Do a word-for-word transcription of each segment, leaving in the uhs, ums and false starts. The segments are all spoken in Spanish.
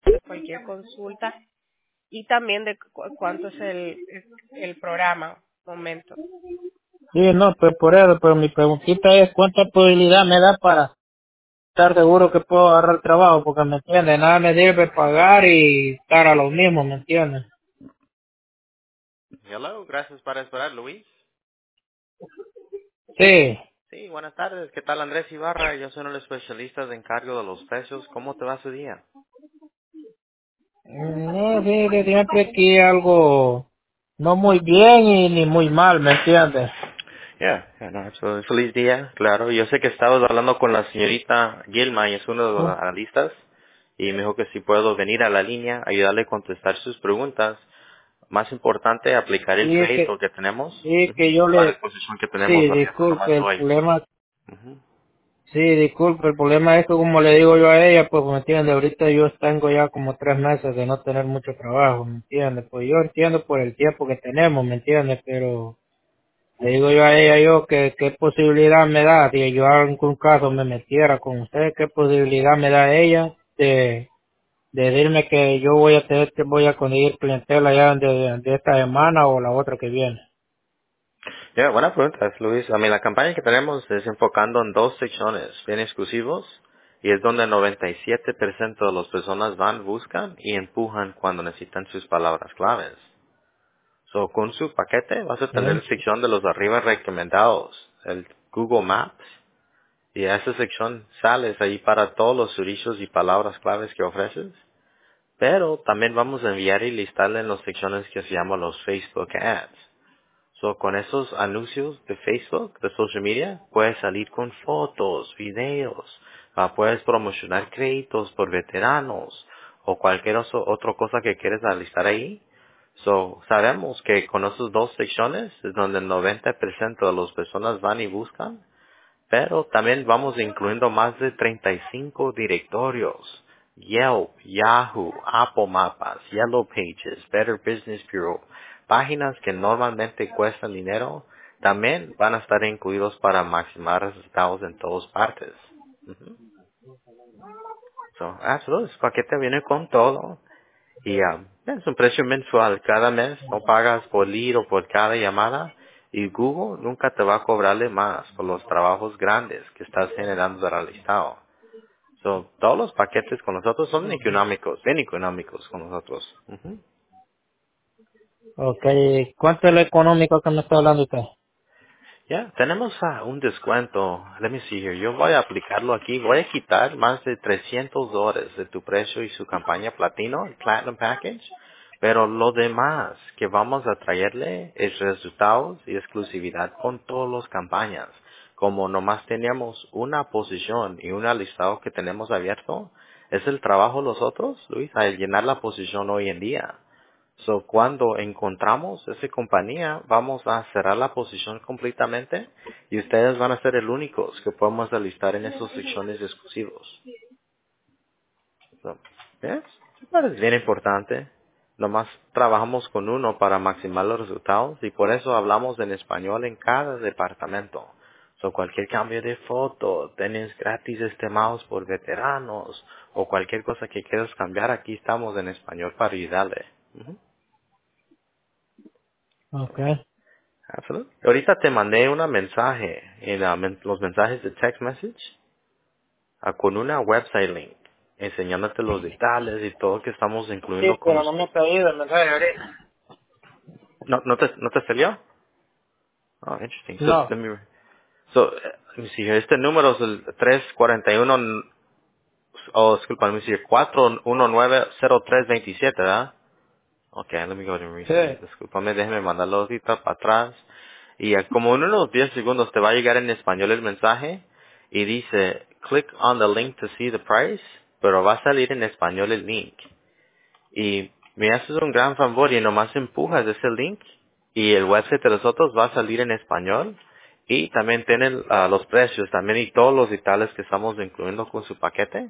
de cualquier consulta y también de cu- cuánto es el, el, el programa. Momento. Sí, no, pues por eso, pero mi preguntita es cuánta probabilidad me da para estar seguro que puedo agarrar trabajo, porque me entiende, nada me sirve pagar y estar a lo mismo, ¿me entiendes? Hello, gracias por esperar, Luis. Sí. Sí, buenas tardes. ¿Qué tal, Andrés Ibarra? Yo soy un especialista de encargo de los precios. ¿Cómo te va su día? No, sí, que siempre aquí algo no muy bien y ni muy mal, ¿me entiendes? Yeah, yeah, no, so, feliz día, claro. Yo sé que estabas hablando con la señorita Gilma y es uno de los analistas y me dijo que si puedo venir a la línea, ayudarle a contestar sus preguntas. Más importante, aplicar el Sí, es que, crédito que tenemos, sí, ujú, que yo la le, disposición que tenemos sí, abierta disculpe, nomás el hoy. problema, Ujú. sí, disculpe, el problema es que como le digo yo a ella, pues me entiende, ahorita yo tengo ya como tres meses de no tener mucho trabajo, ¿me entiende? Pues yo entiendo por el tiempo que tenemos, ¿me entiende? Pero le digo yo a ella yo que qué posibilidad me da si yo en algún caso me metiera con usted, qué posibilidad me da ella de, de decirme que yo voy a tener que voy a conseguir clientela ya de, de esta semana o la otra que viene. Ya, buena pregunta, Luis. A mí la campaña que tenemos es enfocando en dos secciones bien exclusivos y es donde el noventa y siete por ciento de las personas van, buscan y empujan cuando necesitan sus palabras claves. So, con su paquete vas a tener ¿Sí? la sección de los arriba recomendados, el Google Maps, y a esa sección sales ahí para todos los servicios y palabras claves que ofreces. Pero también vamos a enviar y listarle en las secciones que se llaman los Facebook Ads. So, con esos anuncios de Facebook, de social media, puedes salir con fotos, videos, ah, puedes promocionar créditos por veteranos o cualquier oso- otra cosa que quieres alistar ahí. So, sabemos que con esas dos secciones es donde el noventa por ciento de las personas van y buscan, pero también vamos incluyendo más de treinta y cinco directorios. Yelp, Yahoo, Apple Mapas, Yellow Pages, Better Business Bureau, páginas que normalmente cuestan dinero, también van a estar incluidos para maximizar resultados en todas partes. Ujú. So, absolutely, el paquete viene con todo. Y um, es un precio mensual. Cada mes no pagas por lead o por cada llamada. Y Google nunca te va a cobrarle más por los trabajos grandes que estás generando del listado. So, todos los paquetes con nosotros son económicos, bien económicos con nosotros. Ujú. Ok, ¿cuánto es lo económico que me está hablando usted? Ya, tenemos ah, un descuento. Let me see here. Yo voy a aplicarlo aquí. Voy a quitar más de trescientos dólares de tu precio y su campaña Platino, el Platinum Package. Pero lo demás que vamos a traerle es resultados y exclusividad con todas las campañas. Como nomás teníamos una posición y un listado que tenemos abierto, es el trabajo de nosotros, Luis, a llenar la posición hoy en día. So, cuando encontramos esa compañía, vamos a cerrar la posición completamente y ustedes van a ser el únicos que podemos alistar en esas secciones exclusivos. So, ¿ves? Es bien importante. Nomás trabajamos con uno para maximizar los resultados y por eso hablamos en español en cada departamento. So, cualquier cambio de foto, tenés gratis estimados por veteranos o cualquier cosa que quieras cambiar, aquí estamos en español para ayudarle. Ujú. Ok, Absolutely. Ahorita te mandé un mensaje en la men- los mensajes de text message ah, con una website link enseñándote los detalles y todo que estamos sí, incluyendo con pero no me usted. ha pedido el mensaje ahorita. No, no te, no te salió? Oh, interesting. So, No, let me, so, eh, let me see here. Este número es el tres cuatro uno, n- oh, disculpa, let me see here, cuatro uno nueve cero tres dos siete, ¿verdad? Okay, let me go ahead and resend it. sí, Discúlpame, déjeme mandarlo ahorita para atrás. Y eh, como en unos diez segundos te va a llegar en español el mensaje y dice, click on the link to see the price, pero va a salir en español el link. Y me haces un gran favor y nomás empujas ese link y el website de nosotros va a salir en español y también tiene ah, los precios también y todos los detalles que estamos incluyendo con su paquete.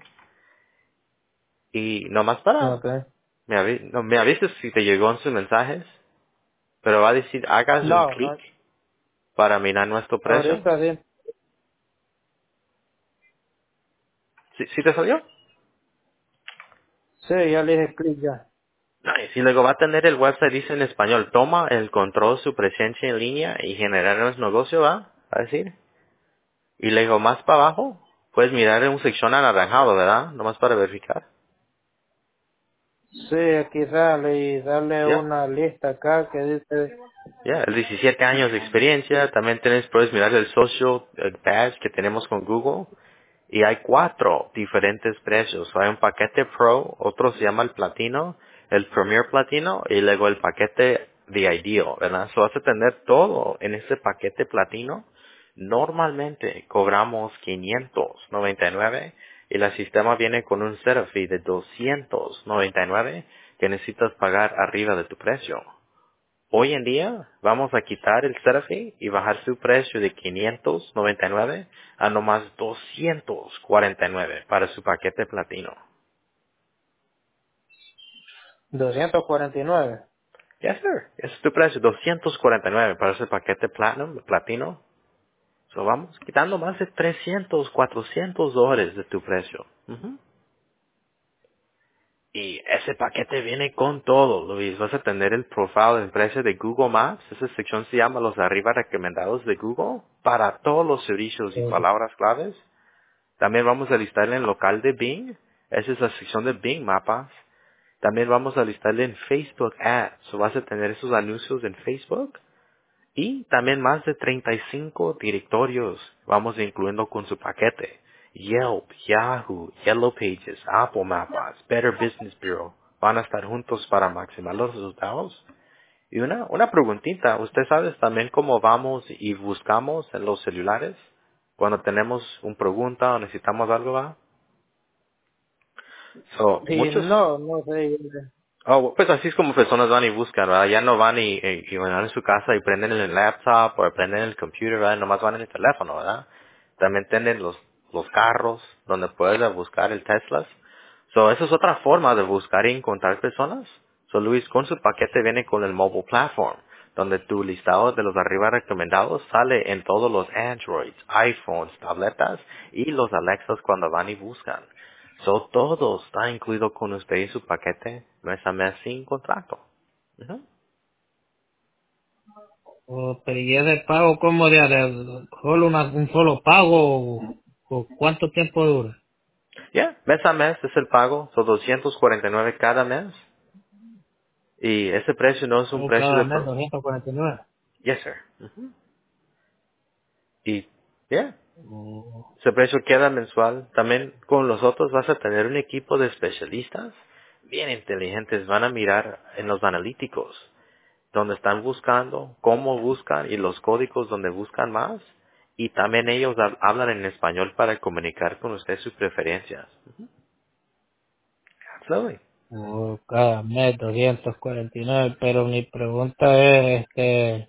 Y nomás para, ok. me, avi- no, me avises si te llegó en sus mensajes. Pero va a decir, hagas un No, clic no, para mirar nuestro precio. ahorita sí. ¿Sí, sí te salió? Sí, ya le dije clic ya. Nice. Y luego va a tener el website, dice en español, toma el control su presencia en línea y generar un negocio, ¿va? Va a decir. Y luego más para abajo, puedes mirar en un sección anaranjado, ¿verdad? Nomás para verificar. Sí, aquí sale y sale Ya. una lista acá que dice, Ya, el diecisiete años de experiencia. También tienes, puedes mirar el social eh, badge que tenemos con Google. Y hay cuatro diferentes precios. Hay un paquete Pro, otro se llama el Platino, el Premier Platino y luego el paquete The Ideal, ¿verdad? So vas a tener todo en ese paquete Platino. Normalmente cobramos quinientos noventa y nueve y el sistema viene con un setup fee de doscientos noventa y nueve que necesitas pagar arriba de tu precio. Hoy en día vamos a quitar el setup fee y bajar su precio de quinientos noventa y nueve a nomás doscientos cuarenta y nueve para su paquete platino. doscientos cuarenta y nueve. Yes, sir. Ese es tu precio, doscientos cuarenta y nueve para ese paquete platinum, platino. So vamos quitando más de trescientos, cuatrocientos dólares de tu precio. Ujú. Y ese paquete viene con todo, Luis. Vas a tener el profile de precio de Google Maps. Esa sección se llama los arriba recomendados de Google para todos los servicios y Eh, palabras claves. También vamos a listarle en local de Bing. Esa es la sección de Bing Mapas. También vamos a listarle en Facebook Ads. So vas a tener esos anuncios en Facebook. Y también más de treinta y cinco directorios vamos incluyendo con su paquete. Yelp, Yahoo, Yellow Pages, Apple Mapas, Better Business Bureau. Van a estar juntos para maximizar los resultados. Y una, una preguntita. ¿Usted sabe también cómo vamos y buscamos en los celulares? Cuando tenemos una pregunta o necesitamos algo, ¿va? So, y muchos, no, no sé. oh, pues así es como personas van y buscan, ¿verdad? Ya no van y, y, y van a su casa y prenden el laptop o prenden el computer, ¿verdad? Nomás van en el teléfono, ¿verdad? También tienen los, los carros donde puedes buscar el Tesla. So, esa es otra forma de buscar y encontrar personas. So, Luis, con su paquete viene con el mobile platform, donde tu listado de los arriba recomendados sale en todos los Androids, iPhones, tabletas y los Alexas cuando van y buscan. So, todo está incluido con usted y su paquete mes a mes sin contrato. Ujú. Oh, pero ¿y ese pago como de, de solo una, un solo pago o, o cuánto tiempo dura? Ya, mes a mes es el pago, son doscientos cuarenta y nueve cada mes. Y ese precio no es un O precio cada de... mes pro- doscientos cuarenta y nueve. Yes, sir. Ujú. Y, ya, Oh, ese precio queda mensual. También con los otros vas a tener un equipo de especialistas bien inteligentes. Van a mirar en los analíticos, donde están buscando, cómo buscan y los códigos donde buscan más. Y también ellos hab- hablan en español para comunicar con usted sus preferencias. Absolutely. oh, cada mes doscientos cuarenta y nueve, pero mi pregunta es, este,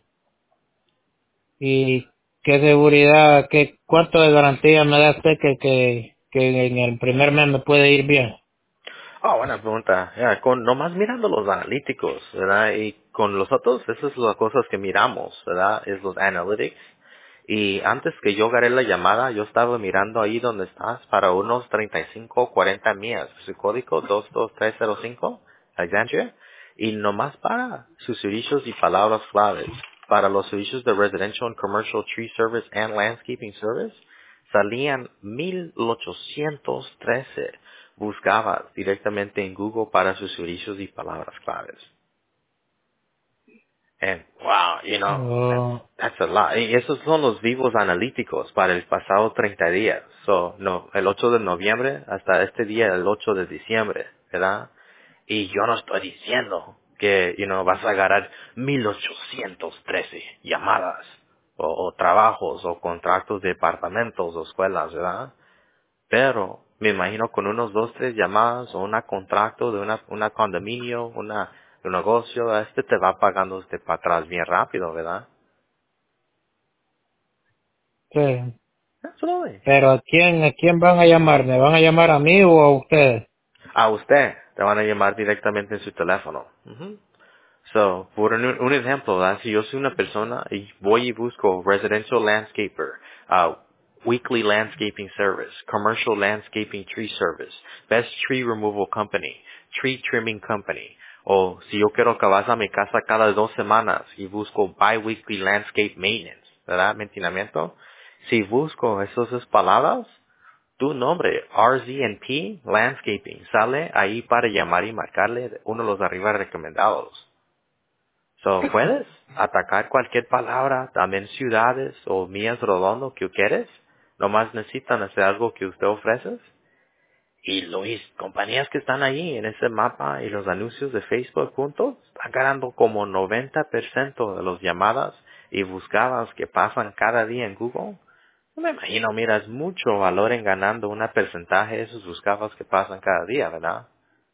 ¿y qué seguridad, qué, cuánto de garantía me da usted que, que, que en el primer mes me puede ir bien? Ah, buena pregunta. Ya, con nomás mirando los analíticos, ¿verdad? Y con los otros, esas son las cosas que miramos, ¿verdad? Es los analytics. Y antes que yo agarré la llamada, yo estaba mirando ahí donde estás para unos treinta y cinco o cuarenta millas. Su código dos dos tres cero cinco, Alexandria. Y nomás para sus servicios y palabras claves. Para los servicios de Residential and Commercial Tree Service and Landscaping Service, salían mil ochocientos trece. Buscaba directamente en Google para sus servicios y palabras claves. And wow, you know, that, Oh, that's a lot. Y esos son los vivos analíticos para el pasado treinta días. So, no, el ocho de noviembre hasta este día, el ocho de diciembre, ¿verdad? Y yo no estoy diciendo que, you know, vas a agarrar mil ochocientos trece llamadas o, o trabajos o contratos de departamentos o escuelas, ¿verdad? Pero me imagino con unos dos, tres llamadas o un contrato de una, una condominio, una, un negocio, este te va pagando usted para atrás bien rápido, ¿verdad? sí. Absolutely. Pero ¿a quién, a quién van a llamar? ¿Me van a llamar a mí o a ustedes? A usted te van a llamar directamente en su teléfono. Ujú. So, por un, un ejemplo, ¿verdad? Si yo soy una persona y voy y busco residential landscaper, ah, weekly landscaping service, commercial landscaping tree service, best tree removal company, tree trimming company. O si yo quiero que vas a mi casa cada dos semanas y busco bi-weekly landscape maintenance, ¿verdad? Mantenimiento. Si busco esas dos palabras, tu nombre, R Z and P Landscaping, sale ahí para llamar y marcarle uno de los arriba recomendados. So, puedes atacar cualquier palabra, también ciudades o millas redondo que quieres. Nomás necesitan hacer algo que usted ofrece. Y Luis, compañías que están ahí en ese mapa y los anuncios de Facebook juntos, están ganando como noventa por ciento de las llamadas y buscadas que pasan cada día en Google. No me imagino, mira, es mucho valor en ganando un porcentaje de esos buscados que pasan cada día, ¿verdad?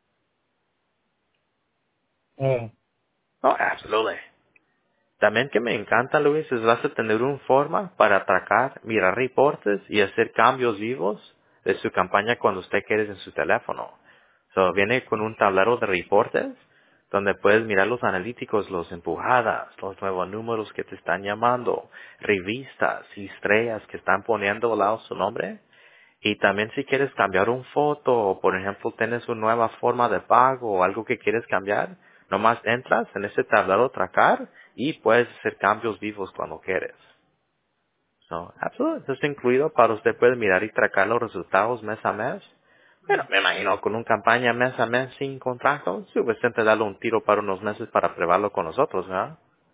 Eh, Oh, absolutely. También que me encanta, Luis, es vas a tener una forma para atracar, mirar reportes y hacer cambios vivos de su campaña cuando usted quiere en su teléfono. So, viene con un tablero de reportes donde puedes mirar los analíticos, los empujadas, los nuevos números que te están llamando, revistas y estrellas que están poniendo al lado su nombre. Y también si quieres cambiar una foto o por ejemplo tienes una nueva forma de pago o algo que quieres cambiar, nomás entras en ese tablero tracar y puedes hacer cambios vivos cuando quieres. So, absolutamente, eso es incluido para usted puede mirar y tracar los resultados mes a mes. Bueno, me imagino con una campaña mes a mes sin contrato, suficiente darle un tiro para unos meses para probarlo con nosotros, ¿verdad?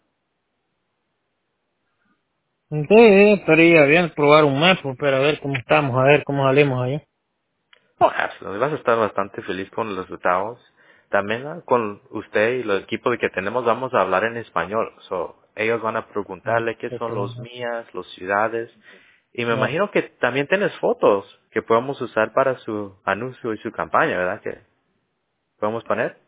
sí, estaría bien probar un mes, pues, pero a ver cómo estamos, a ver cómo salimos allá. Oh, absolutely. Vas a estar bastante feliz con los resultados. También ah, con usted y el equipo que tenemos vamos a hablar en español. So, ellos van a Ah, preguntarle qué qué son los bueno. mías, las ciudades. Y me Ya. imagino que también tienes fotos que podemos usar para su anuncio y su campaña, ¿verdad? Que podemos poner.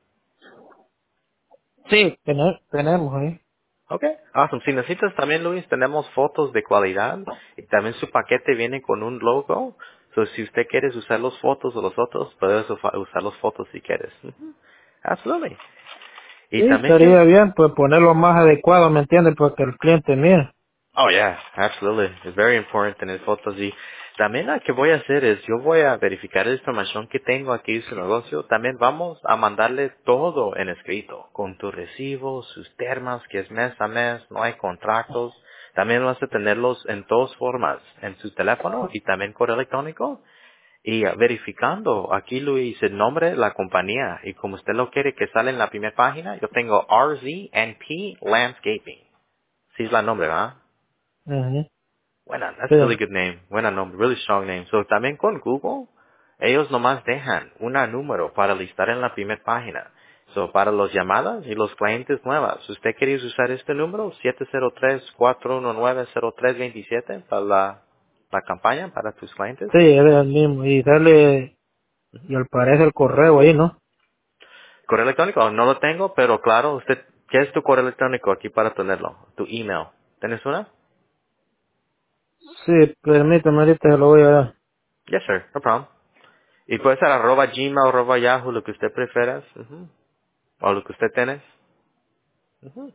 Sí, tener- tenemos ahí. Okay, awesome. Si necesitas también, Luis, tenemos fotos de cualidad y también su paquete viene con un logo. So, si usted quiere usar las fotos de los otros, puedes ufa- usar las fotos si quieres. Ujú. Absolutely. Sí, Y también que, estaría bien, pues ponerlo más adecuado, ¿me entiendes? Para que el cliente mire. oh yeah, absolutely. It's very important tener fotos y también lo que voy a hacer es, yo voy a verificar la información que tengo aquí en su negocio. También vamos a mandarle todo en escrito, con tus recibos, sus termas, que es mes a mes, no hay contratos. También vas a tenerlos en dos formas, en su teléfono y también correo electrónico. Y ah, verificando, aquí Luis, el nombre de la compañía, y como usted lo quiere que sale en la primera página, yo tengo R Z and P Landscaping. Sí es la nombre, ¿verdad? Ujú. Buena, that's Sí. a really good name. Buena nombre, really strong name. So también con Google, ellos nomás dejan un número para listar en la primera página. So para las llamadas y los clientes nuevas, si usted quiere usar este número, siete cero tres, cuatro uno nueve, cero tres dos siete para la, la campaña para tus clientes. Sí, es el mismo. Y dale, y aparece el correo ahí, ¿no? Correo electrónico, no lo tengo, pero claro, usted, ¿qué es tu correo electrónico aquí para tenerlo? Tu email. ¿Tienes una? Sí, permítame, ahorita se lo voy a dar. Yes, sir, no problem. Y puede ser arroba gmail, arroba yahoo, lo que usted prefiera. Ujú. O lo que usted tiene. Ujú.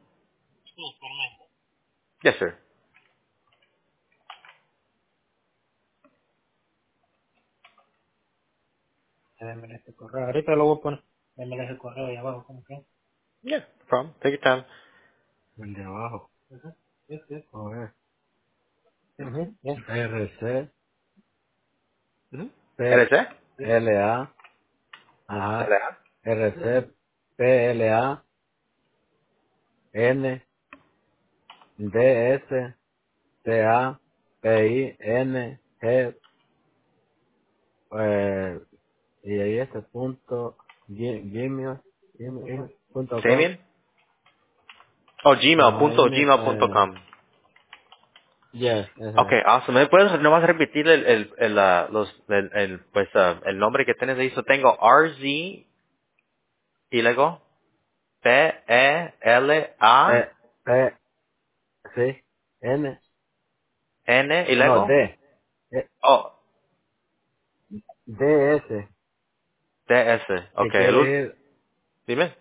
Yes, sir. Déjame este correo. Ahorita lo voy a poner. Déjame ese correo ahí abajo, ¿cómo que? Yeah, no problem. Take your time. El de abajo. Ujú. Sí, sí. A ver. Ujú. Ya. R C Ujú. P ¿L C? L A ajá, L A. R C P L A N D S T A P I N G eh, y ahí este punto gi- gmail gmail punto ¿Sí com. bien? Oh, gmail, Ajá, punto email, gmail punto eh, com. yes, ese. Okay, awesome. ¿Me puedes nomás repetir el, el, el, ah, los, el, el, pues, ah, el nombre que tienes ahí? So tengo R Z y luego P E L A P, P, sí, N, N y no, luego D, eh, oh, D, S, D S. que Okay, el ul- quiere ir dime.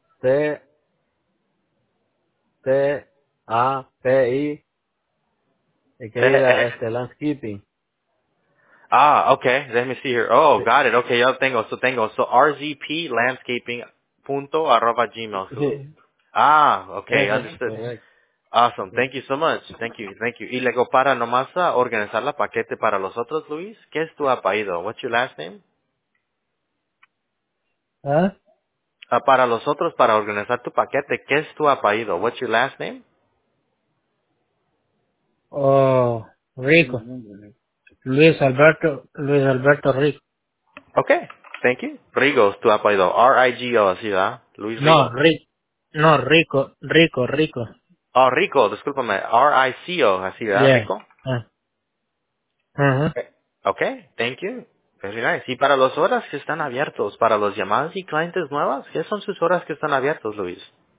C, T, A, P, I, El que diga este landscaping. Ah, okay. Let me see here. Oh, Sí, got it. Okay, ya lo tengo. So tengo. So r z p landscaping punto arroba gmail. sí, Ah, okay. ese, Understood. correcto. Awesome. Sí. Thank you so much. Thank you. Thank you. Y luego para nomás ah, organizar la paquete para los otros, Luis, ¿qué es tu apellido? What's your last name? ¿Ah? Ah, para los otros, para organizar tu paquete, ¿qué es tu apellido? What's your last name? Oh, Rico. Luis Alberto, Luis Alberto Rico. Okay. Thank you. Rigo es tu apellido. R I G O, así, ¿verdad? Luis No, Rigo. Rico. No, Rico, Rico, Rico. Oh, Rico, discúlpame. R I C O, así, ¿verdad? Yeah. Rico. Ah, ajá. Okay. Okay. Thank you. Very nice. Y para las horas que están abiertos, para los llamadas y clientes nuevas, ¿qué son sus horas que están abiertos, Luis?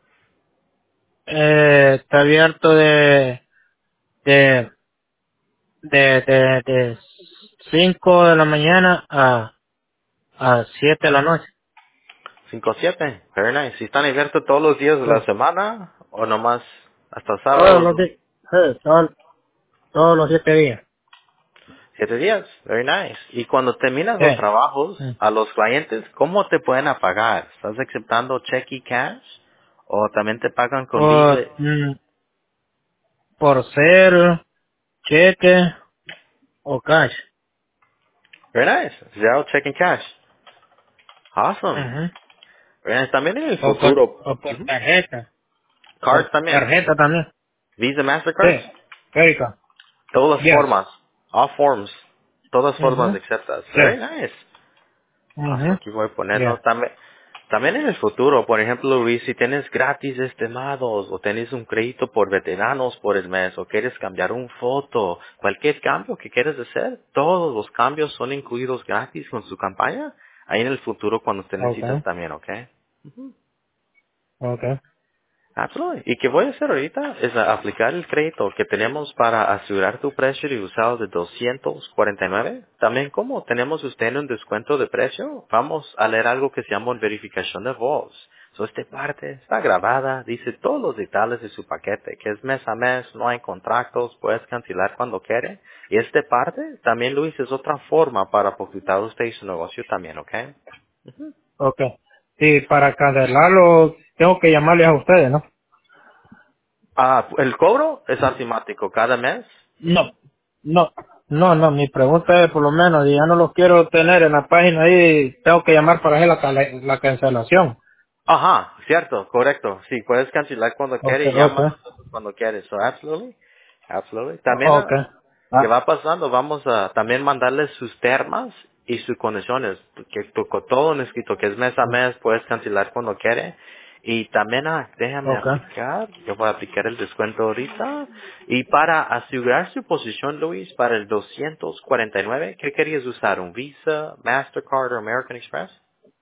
Eh, está abierto de, de, de, de, de cinco de la mañana a, a siete de la noche. Cinco siete. Very nice. ¿Y están abiertos todos los días de Sí. la semana o nomás hasta Todos sábado? los días. Sí, todos, todos los siete días. Siete días. Very nice. Y cuando terminas los Sí. trabajos, Mm. a los clientes, ¿cómo te pueden pagar? ¿Estás aceptando cheque y cash? ¿O también te pagan con O, Visa? mm, por ser cheque o cash. Very nice. Zero check and cash. Awesome. Ujú. Very nice. También en el O por, futuro. o por Ujú. tarjeta. Por Cards también. tarjeta también. Visa, Mastercards. Sí. Credit. Todas las Yes. formas. All forms. Todas formas Mhm. aceptas. Very Sí. nice. Awesome. Mhm. Aquí voy a ponerlo. Yeah. También, también en el futuro, por ejemplo, Luis, si tienes gratis estimados o tienes un crédito por veteranos por el mes o quieres cambiar un foto, cualquier cambio que quieras hacer, todos los cambios son incluidos gratis con su campaña. Ahí en el futuro cuando usted necesitas Okay. también, ¿ok? Okay. Absolutamente. Y que voy a hacer ahorita es a- aplicar el crédito que tenemos para asegurar tu precio de usado de doscientos cuarenta y nueve. También como tenemos usted un descuento de precio, vamos a leer algo que se llama verificación de voz. So, esta parte está grabada, dice todos los detalles de su paquete, que es mes a mes, no hay contratos, puedes cancelar cuando quiere. Y esta parte también, Luis, es otra forma para ocultar usted y su negocio también, ¿ok? Okay. Sí, para cancelarlo tengo que llamarles a ustedes, ¿no? Ah, el cobro es asimático cada mes. No. No. No, no, mi pregunta es por lo menos, si ya no los quiero tener en la página ahí, tengo que llamar para hacer la, cala- la cancelación. Ajá, cierto, correcto. Sí, puedes cancelar cuando quieres Okay, y llamas okay. a nosotros cuando quieres. So, absolutely. Absolutely. También, ah, Okay. ¿qué Ah, va pasando? Vamos a también mandarles sus termas y sus condiciones. Que tu- con todo en escrito, que es mes a mes, puedes cancelar cuando quieres. Y también, ah, déjame okay. aplicar. Yo voy a aplicar el descuento ahorita. Y para asegurar su posición, Luis, para el doscientos cuarenta y nueve, ¿qué querías usar? ¿Un Visa, Mastercard o American Express?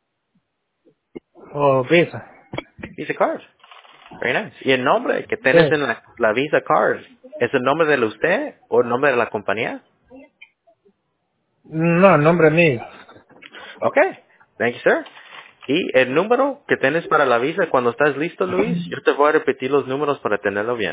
O Visa. Visa Card. Very nice. ¿Y el nombre que tienes Sí. en la, la Visa Card es el nombre de usted o el nombre de la compañía? No, nombre mío. Okay. Thank you, sir. Y el número que tienes para la Visa cuando estás listo, Luis, yo te voy a repetir los números para tenerlo bien.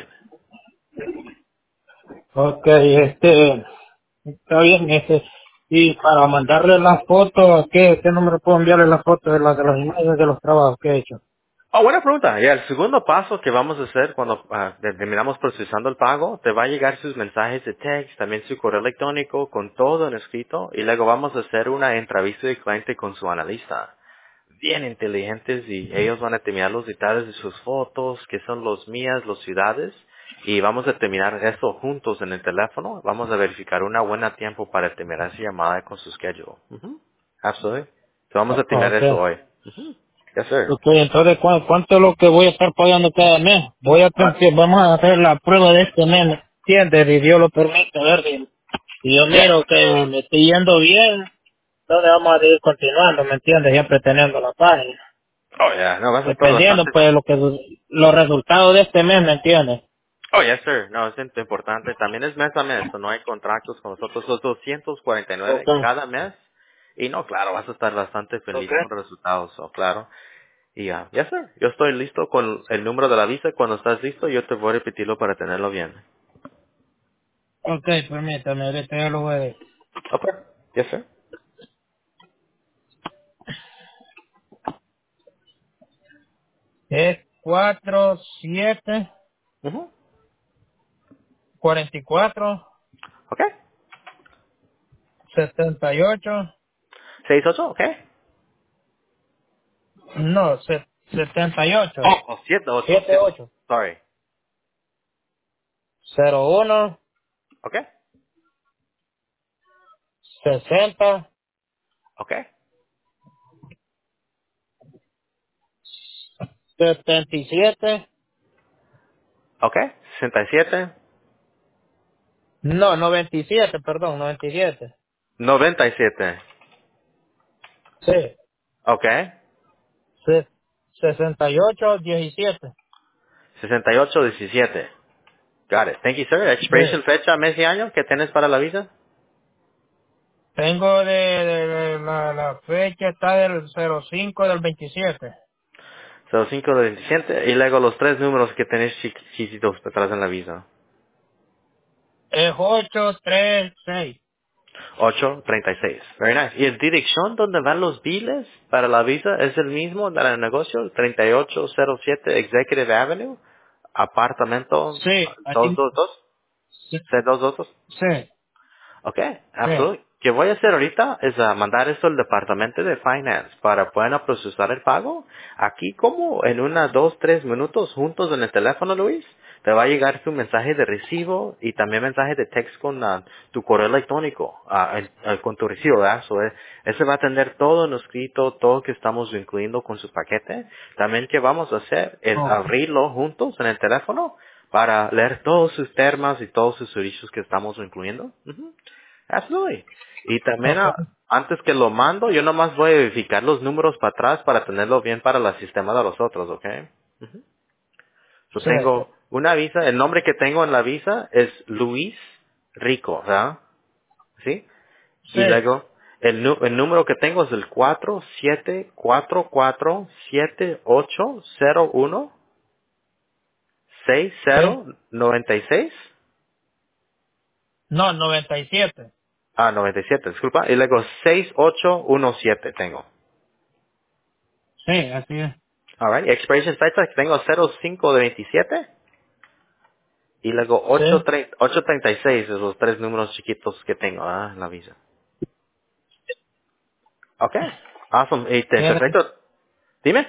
Okay, este, está bien, este, y para mandarle las fotos, ¿qué, qué número puedo enviarle las fotos de, las de las imágenes de los trabajos que he hecho? Oh, buena pregunta. Ya, el segundo paso que vamos a hacer cuando ah, de- terminamos procesando el pago, te va a llegar sus mensajes de text, también su correo electrónico con todo en escrito y luego vamos a hacer una entrevista de cliente con su analista. Bien inteligentes y ellos van a terminar los detalles de sus fotos, que son los mías, las ciudades, y vamos a terminar esto juntos en el teléfono. Vamos a verificar una buena tiempo para terminar esa llamada con su schedule. Ujú. Absolutely. So, vamos a O- terminar eso Okay. hoy. Yes, sir. Okay, entonces, ¿cu- ¿cuánto es lo que voy a estar pagando cada mes? Voy a tener Ah, que, vamos a hacer la prueba de este mes, ¿me entiendes? Si Dios lo permite, a ver, si, si yo yeah. miro que me estoy yendo bien, entonces vamos a seguir continuando, ¿me entiendes? Siempre teniendo la página. Oh, yeah. No, vas a estar Dependiendo, bastante. pues, lo que, los resultados de este mes, ¿me entiendes? Oh, yes, sir. No, es importante. También es mes a mes. So, no hay contratos con nosotros. Son doscientos cuarenta y nueve Okay. cada mes. Y no, claro, vas a estar bastante feliz Okay. con los resultados. Oh, claro. Y ya, ya sé, yo estoy listo con el número de la visa. Cuando estás listo, yo te voy a repetirlo para tenerlo bien. Ok, permítame, ahorita ya lo voy a decir. Okay. Yes, sir. Es cuatro siete Mhm. cuarenta y cuatro Okay. setenta y ocho Seis ocho, okay. no, se- setenta y ocho Oh, oh, siete ocho, siete siete. ocho Sorry. cero uno Okay. sesenta Okay. setenta y siete Okay. Sesenta y siete. no, noventa y siete perdón, noventa y siete Noventa y siete. Sí, Okay. se- sesenta y ocho diecisiete Sesenta y ocho diecisiete. Got it. Thank you, sir. Sí. Expiration fecha, mes y año que tienes para la visa. Tengo de, de- de la, la fecha está del cero cinco del veintisiete cero cinco de veintisiete. Y luego los tres números que tenés chiqui- chiquitos detrás en la visa. Es ocho tres seis ocho treinta y seis. Very nice. ¿Y el dirección donde van los biles para la visa es el mismo del negocio? treinta y ocho cero siete Executive Avenue, apartamento Sí, así. doscientos veintidós, Sí, C doscientos veintidós. sí. Ok, sí. absolutely. ¿Qué voy a hacer ahorita es ah, mandar esto al departamento de finance para puedan procesar el pago. Aquí como en una, dos, tres minutos juntos en el teléfono, Luis, te va a llegar tu mensaje de recibo y también mensaje de texto con ah, tu correo electrónico, ah, el- el- con tu recibo, ¿verdad? So, eh, ese va a tener todo en escrito, todo que estamos incluyendo con su paquete. También que vamos a hacer es Ok. abrirlo juntos en el teléfono para leer todos sus temas y todos sus servicios que estamos incluyendo. Ujú. Absolutely. Y también Ok. ah, antes que lo mando, yo nomás voy a verificar los números para atrás para tenerlo bien para el sistema de los otros, ¿ok? Yo Sí, tengo una visa, el nombre que tengo en la visa es Luis Rico, ¿verdad? ¿Sí? Y sí. luego el, nu- el número que tengo es el cuatro siete cuatro cuatro siete ocho cero uno seis Sí. cero nueve seis. No, noventa y siete Ah, noventa y siete, disculpa. Y luego seis ocho uno siete tengo. Sí, así es. Alright, expiration fecha que tengo cero cinco de veintisiete y luego ocho Sí. treinta y seis, esos tres números chiquitos que tengo ah, en la visa. Okay, awesome, y te- Es, perfecto. Dime.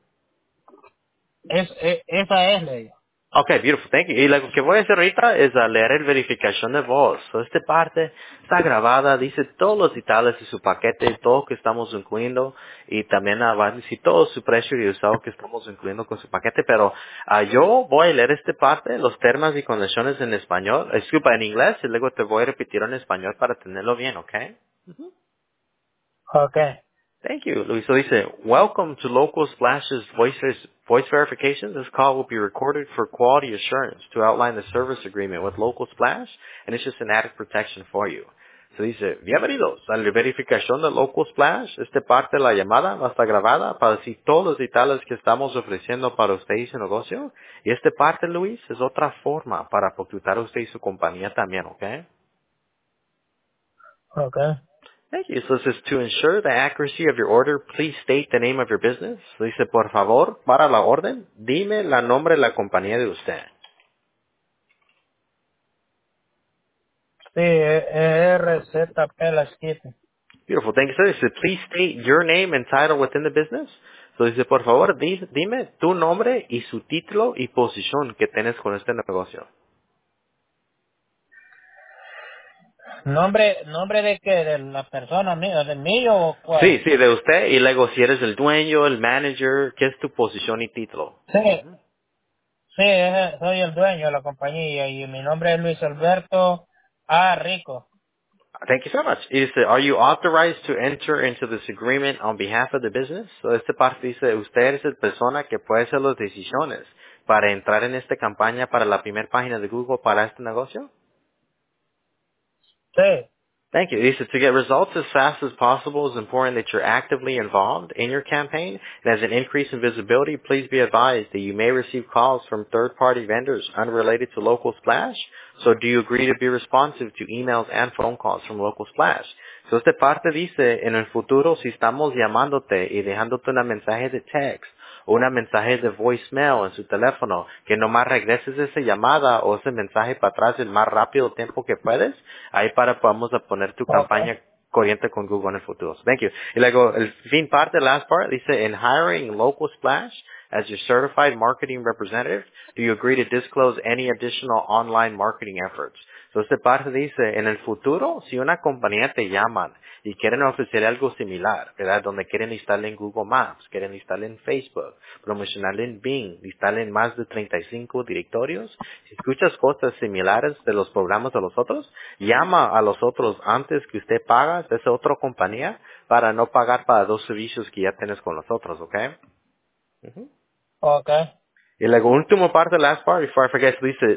es, es- esa es ley. Okay, beautiful, thank you. Y lo que voy a hacer ahorita es a leer el verificación de voz. So, esta parte está grabada, dice todos los detalles de su paquete, todo lo que estamos incluyendo y también ah, va a decir todo su precio y usado que estamos incluyendo con su paquete, pero ah, yo voy a leer esta parte, los términos y condiciones en español, disculpa, en inglés y luego te voy a repetir en español para tenerlo bien, ¿ok? Ok. Thank you. Luis So dice, welcome to Local Splash's voice, voice verification. This call will be recorded for quality assurance to outline the service agreement with Local Splash, and it's just an added protection for you. So dice, bienvenidos a la verificación de Local Splash. Esta parte de la llamada va a estar grabada para decir todos los detalles que estamos ofreciendo para usted y su negocio. Y esta parte, Luis, es otra forma para protectar a usted y su compañía también, ¿ok? Ok. Thank you. So this is to ensure the accuracy of your order, please state the name of your business. So dice, por favor, para la orden, dime la nombre de la compañía de usted. Sí, es es R Z P la esquite. Beautiful. Thank you, sir. Dice, please state your name and title within the business. So dice, por favor, di- dime tu nombre y su título y posición que tienes con este negocio. ¿Nombre, nombre de qué? ¿De la persona mía? ¿De mío o Sí, cuál? sí, de usted. Y luego, si eres el dueño, el manager, ¿qué es tu posición y título? Sí, sí, es- soy el dueño de la compañía y mi nombre es Luis Alberto A. Rico. Thank you so much. Y dice, are you authorized to enter into this agreement on behalf of the business? So esta parte dice, usted es la persona que puede hacer las decisiones para entrar en esta campaña para la primera página de Google para este negocio. Sí, Thank you. Lisa, to get results as fast as possible, it's important that you're actively involved in your campaign. And as an increase in visibility, please be advised that you may receive calls from third-party vendors unrelated to Local Splash. So do you agree to be responsive to emails and phone calls from Local Splash? So esta parte dice, en el futuro, si estamos llamándote y dejándote un mensaje de text o un mensaje de voicemail en su teléfono, que nomás regreses esa llamada o ese mensaje para atrás el más rápido tiempo que puedes, ahí para podamos a poner tu Okay. campaña corriente con Google en el futuro. So, thank you. Y luego, el fin parte, last part, dice, in hiring Local Splash as your certified marketing representative, do you agree to disclose any additional online marketing efforts? So, esta parte dice, en el futuro, si una compañía te llaman y quieren ofrecer algo similar, ¿verdad? Donde quieren instalar en Google Maps, quieren instalar en Facebook, promocionar en Bing, instalar en más de treinta y cinco directorios. Si escuchas cosas similares de los programas de los otros, llama a los otros antes que usted paga de esa otra compañía para no pagar para dos servicios que ya tienes con los otros, ¿ok? Ujú. Okay. Y luego, último parte, last part, before I forget, Lisa,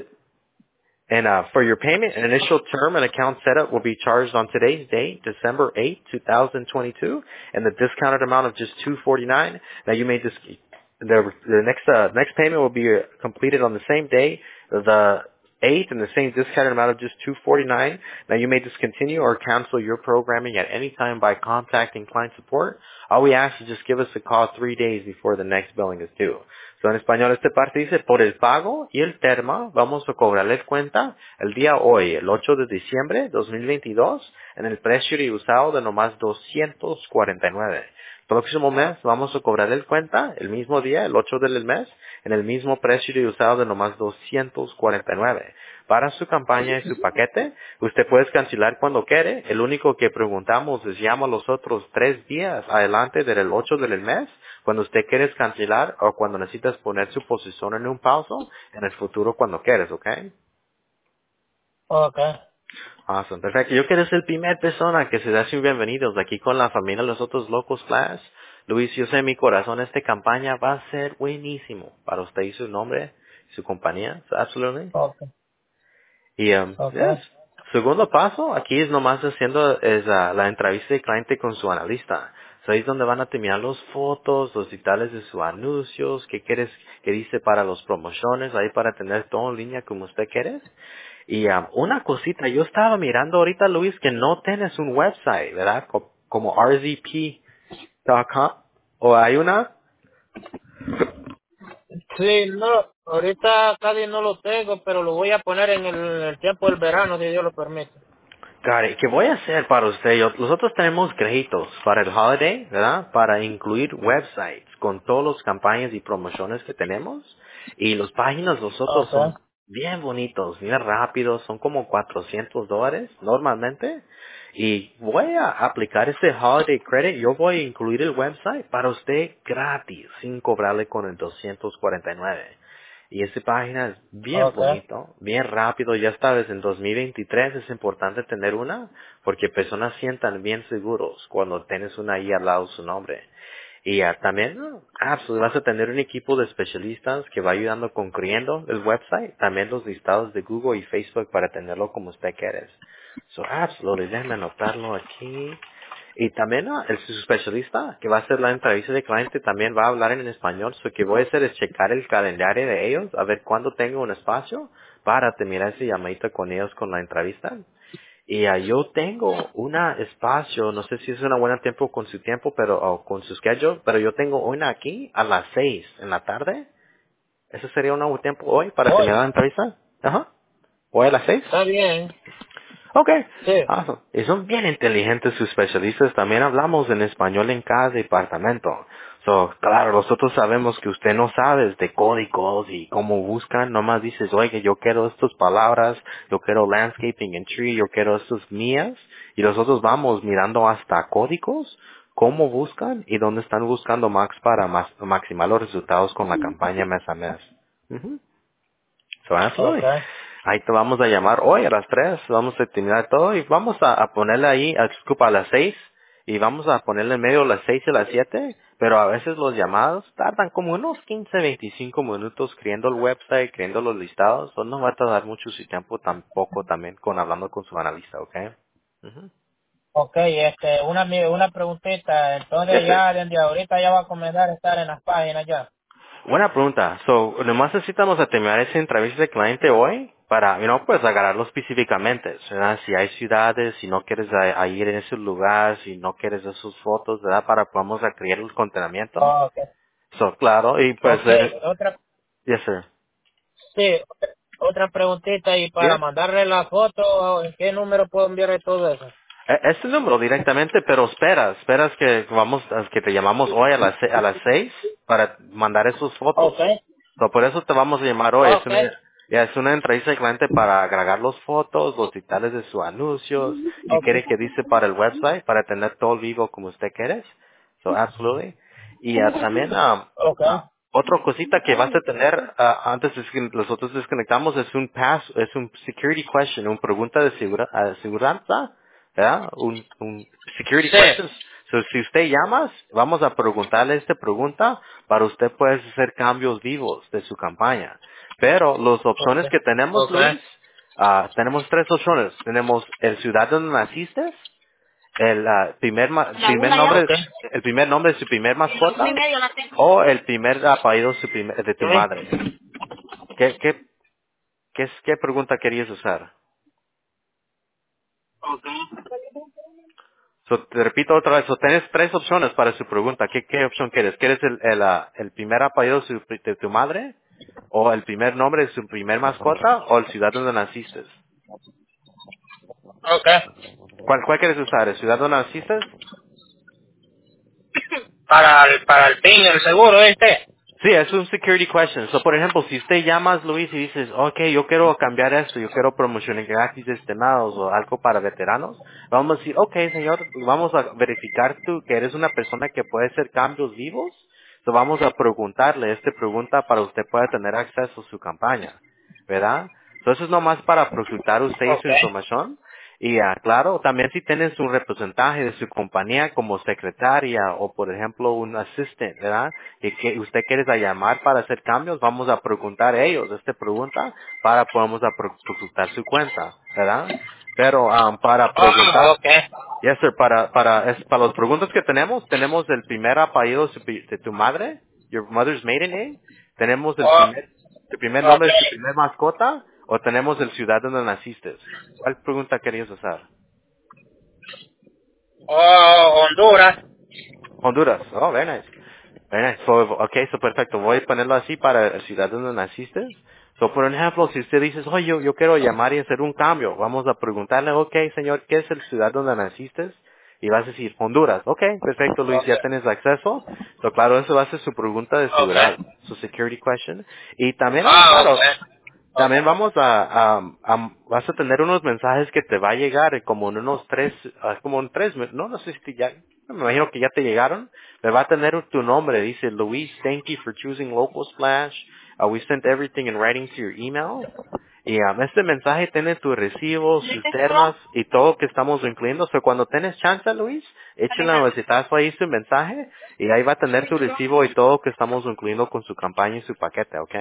and uh, for your payment, an initial term and account setup will be charged on today's date, December eighth, twenty twenty-two, and the discounted amount of just two hundred forty-nine dollars. Now you may just the the next uh, next payment will be uh, completed on the same day, the eighth, and the same discounted amount of just two hundred forty-nine dollars. Now you may discontinue or cancel your programming at any time by contacting client support. All we ask is just give us a call three days before the next billing is due. So, en español, este parte dice, por el pago y el termo, vamos a cobrarle cuenta el día hoy, el ocho de diciembre de dos mil veintidós, en el precio de usado de nomás doscientos cuarenta y nueve. Próximo mes, vamos a cobrarle cuenta el mismo día, el ocho del mes, en el mismo precio de usado de nomás doscientos cuarenta y nueve. Para su campaña y su paquete, usted puede cancelar cuando quiere. El único que preguntamos es llama los otros tres días adelante del ocho del mes, cuando usted quiere cancelar o cuando necesitas poner su posición en un pauso en el futuro cuando quieres, ¿ok? Okay. Awesome, perfecto. Yo quiero ser la primera persona que se da sus bienvenidos aquí con la familia de los otros Locos Flash. Luis, yo sé en mi corazón esta campaña va a ser buenísimo para usted y su nombre, su compañía, so, absolutely. Okay. Y, um, Okay. yes. Segundo paso, aquí es nomás haciendo es, uh, la entrevista de cliente con su analista. So, ahí es donde van a terminar las fotos, los detalles de sus anuncios, qué quieres, qué dice para las promociones, ahí para tener todo en línea como usted quiere. Y um, una cosita, yo estaba mirando ahorita, Luis, que no tienes un website, ¿verdad? Co- Como r z p punto com. ¿O hay una? Sí, no, ahorita casi no lo tengo, pero lo voy a poner en el, el tiempo del verano, si Dios lo permite. Cari, ¿qué voy a hacer para usted? Yo- nosotros tenemos créditos para el holiday, ¿verdad? Para incluir websites con todas las campañas y promociones que tenemos. Y las páginas de nosotros Okay. son bien bonitos, bien rápidos, son como cuatrocientos dólares normalmente. Y voy a aplicar este holiday credit, yo voy a incluir el website para usted gratis, sin cobrarle con el doscientos cuarenta y nueve. Y esa página es bien Okay. bonito, bien rápido, ya sabes, en dos mil veintitrés es importante tener una, porque personas sientan bien seguros cuando tienes una ahí al lado de su nombre. Y ah, también, ¿no? ah, pues vas a tener un equipo de especialistas que va ayudando con creando el website, también los listados de Google y Facebook para tenerlo como usted quiere. So, absolutely, déjame anotarlo aquí. Y también ¿no? el su especialista que va a hacer la entrevista de cliente también va a hablar en español. So que voy a hacer es checar el calendario de ellos, a ver cuándo tengo un espacio para terminar esa llamadita con ellos con la entrevista. Y ah, yo tengo un espacio, no sé si es una buena tiempo con su tiempo, pero o con su schedule, pero yo tengo una aquí a las seis en la tarde. ¿Ese sería un buen tiempo hoy para terminar Hoy, la entrevista? Ajá. ¿Hoy a las seis? está bien. Ok, Sí. awesome. Y son bien inteligentes sus especialistas. También hablamos en español en cada departamento. So, claro, nosotros sabemos que usted no sabe de códigos y cómo buscan. Nomás dices, oye, yo quiero estas palabras, yo quiero landscaping and tree, yo quiero estas mías. Y nosotros vamos mirando hasta códigos, cómo buscan y dónde están buscando Max para más, maximar los resultados con la campaña mes a mes. Ujú. So, absolutely. Okay. Ahí te vamos a llamar hoy a las tres, vamos a terminar todo y vamos a, a ponerle ahí, a, disculpa, a las seis y vamos a ponerle en medio las seis y las siete, pero a veces los llamados tardan como unos quince, veinticinco minutos creando el website, creando los listados, so no va a tardar mucho su tiempo tampoco también con hablando con su analista, ¿ok? Ujú. Ok, este, una, mi- una preguntita. Entonces Yes, sir. ya desde ahorita ya va a comenzar a estar en las páginas ya. Buena pregunta. So, nomás necesitamos a terminar esa entrevista de cliente hoy para, you know, pues agarrarlo específicamente, ¿verdad? Si hay ciudades, si no quieres a- a ir en ese lugar, si no quieres esas fotos, ¿verdad? Para podamos a crear el contenimiento. Ok, So, claro, y pues, ok. eh, Otra, yes, sir. sí, otra otra preguntita y para Yes. mandarle la foto, ¿en qué número puedo enviarle todo eso? E- Este número directamente, pero esperas, esperas que vamos, a- que te llamamos hoy a las, se- a las seis para mandar esas fotos. Ok, So, por eso te vamos a llamar hoy. Es ok, una, ya es una entrevista de cliente para agregar las fotos, los detalles de sus anuncios, que ok, quiere que dice para el website, para tener todo vivo como usted quiere. So, absolutely. Y ah, también, um, ok, ah, otra cosita que vas a tener ah, antes de que nosotros desconectamos es un pass, es un security question, una pregunta de segura, ah, seguridad, ¿verdad? Un, un security sí, questions. So, si usted llama, vamos a preguntarle esta pregunta para usted puede hacer cambios vivos de su campaña. Pero las ok, opciones que tenemos, ok, Luis, ah, tenemos tres opciones. Tenemos el ciudad donde naciste, el ah, primer ma- La primer una ya. nombre, ok. el primer nombre de su primer Y la una y mascota media la tengo. o el primer apellido su primer- de tu Sí. madre. ¿Qué, qué, qué, es- qué pregunta querías usar? Ok. So, te repito otra vez, so, tienes tres opciones para su pregunta. ¿Qué, qué opción quieres? ¿Quieres el, el, ah, el primer apellido de, su- de tu madre? ¿O el primer nombre de su primer mascota? ¿O el ciudad donde naciste? Ok. ¿Cuál, cuál quieres usar? ¿El ciudad donde naciste? Para el, para el PIN, el seguro este. Sí, es un security question. So, por ejemplo, si usted llamas, Luis, y dices, ok, yo quiero cambiar esto, yo quiero promocionar gratis destinados o algo para veteranos, vamos a decir, ok, señor, vamos a verificar tú que eres una persona que puede hacer cambios vivos. So, vamos a preguntarle esta pregunta para usted pueda tener acceso a su campaña, ¿verdad? So, eso es nomás para consultar usted y su Ok. información. Y ah, claro, también si tienes un representante de su compañía como secretaria o por ejemplo un assistant, ¿verdad? Y que usted quiere a llamar para hacer cambios, vamos a preguntar a ellos esta pregunta para podamos a pro- consultar su cuenta, ¿verdad? Pero ah, para Ah, preguntar, ok. yes sir, para, para, es, para las preguntas que tenemos, tenemos el primer apellido de su pi- de tu madre, your mother's maiden name, tenemos el Oh, primer, el primer ok. nombre de su primer mascota, o tenemos el ciudad donde naciste. ¿Cuál pregunta querías usar? Oh, Honduras. Honduras. Oh, very nice. Very nice. So, okay, so perfecto. Voy a ponerlo así para la ciudad donde naciste. So, por ejemplo, si usted dice, oye, yo, yo quiero llamar y hacer un cambio, vamos a preguntarle, ok, señor, ¿qué es el ciudad donde naciste? Y vas a decir, Honduras. Ok, perfecto, Luis, Ok. ya tienes acceso. So, claro, eso va a ser su pregunta de Ok. seguridad, su security question. Y también, ah, Ah, ok. claro, Ok. también vamos a, a, a- vas a tener unos mensajes que te va a llegar como en unos tres, ah, como en tres, mi- no, no sé si ya, me imagino que ya te llegaron, me va a tener tu nombre, dice Luis, thank you for choosing Local Splash, uh, we sent everything in writing to your email, y um, este mensaje tiene tu recibo, sus ¿Viste termas todo? y todo que estamos incluyendo, o sea, cuando tienes chance, Luis, échale un Alejandro. visitazo ahí su mensaje, y ahí va a tener tu recibo y todo que estamos incluyendo con su campaña y su paquete, ¿ok?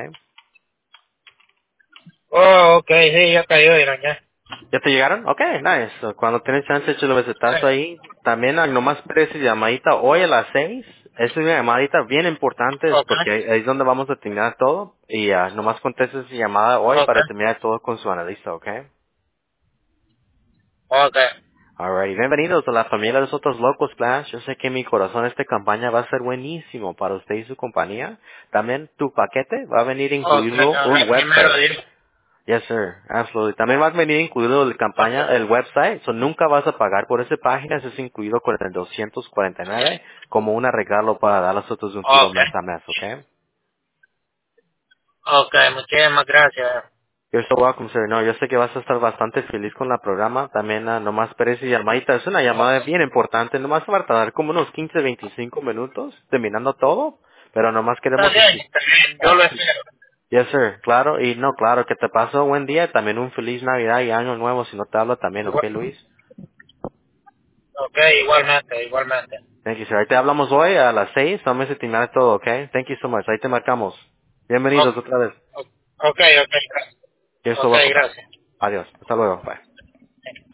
Oh, ok, sí, ya cayó, mira, ya. ¿Ya te llegaron? Ok, nice. So, cuando tienes chance, échale un visitazo ahí. También ah, nomás precie llamadita hoy a las seis. Es una llamadita bien importante es Ok. porque ahí ahí es donde vamos a terminar todo. Y ah, nomás contestes esa llamada hoy Ok. para terminar todo con su analista, ¿ok? Ok. Alright, bienvenidos a la familia de nosotros Locos Splash. Yo sé que en mi corazón esta campaña va a ser buenísimo para usted y su compañía. También tu paquete va a venir Ok, incluido un ahora primero website. digo. Yes, sir. Absolutely. También va a venir incluido la Ok. campaña, el website. So nunca vas a pagar por esa página. Eso es incluido con el doscientos cuarenta y nueve como un regalo para dar a nosotros un kilo Ok. mes a mes, ¿ok? Ok, muchísimas gracias. You're so welcome, sir. No, yo sé que vas a estar bastante feliz con la programa. También ah, nomás parece llamadita. Es una llamada bien importante. Nomás va a tardar como unos quince, veinticinco minutos terminando todo. Pero nomás Está queremos bien, decir. está bien, yo ah, lo sí. espero. Yes, sir. Claro. Y no, claro, que te pasó buen día. También un feliz Navidad y Año Nuevo si no te hablo también, ¿ok, Igual, Luis? ok, igualmente, igualmente. Thank you, sir. Ahí te hablamos hoy a las seis. Vamos a terminar todo, ¿ok? Thank you so much. Ahí te marcamos. Ok, Bienvenidos otra vez. ok, ok, gracias. You're so Ok, welcome. gracias. Adiós. Hasta luego. Bye.